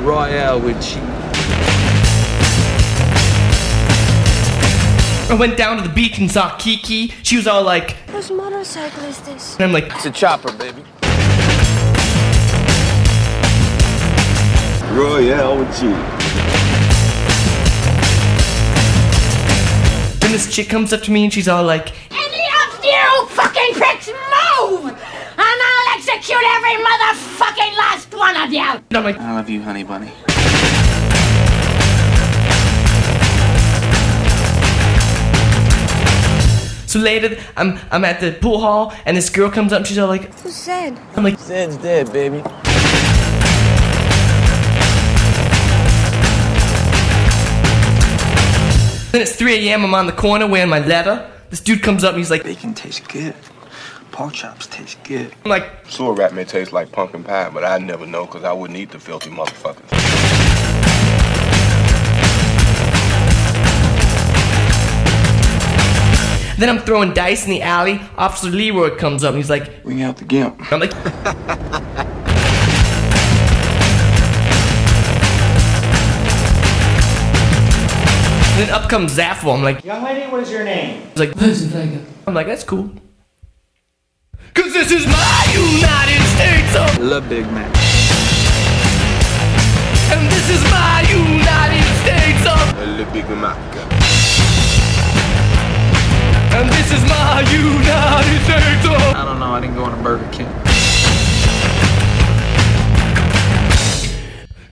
Royale with cheese. I went down to the beach and saw Kiki. She was all like, "Whose motorcycle is this?" And I'm like, It's a chopper, baby. Royale with cheese. Then this chick comes up to me and she's all like, "Any of you fucking pricks move, and I'll execute every motherfucking last one of you!" and I'm like, I love you, honey bunny. so later I'm at the pool hall and this girl comes up and she's all like, Who's Zed? I'm like, Zed's dead, baby. then it's 3 a.m. I'm on the corner wearing my leather. This dude comes up and he's like, Bacon tastes good. Pork chops taste good. I'm like, Sewer rat may taste like pumpkin pie, but I'd never know because I wouldn't eat the filthy motherfuckers. then I'm throwing dice in the alley. Officer Leroy comes up and he's like, Bring out the gimp. I'm like, then up comes Zaffo. I'm like, Young lady, what is your name? he's like, I'm like, that's cool. Cause this is my United States of, Love Big Mac. and this is my United States of, Le Big Mac. and this is my United States of. I don't know, I didn't go on a Burger King.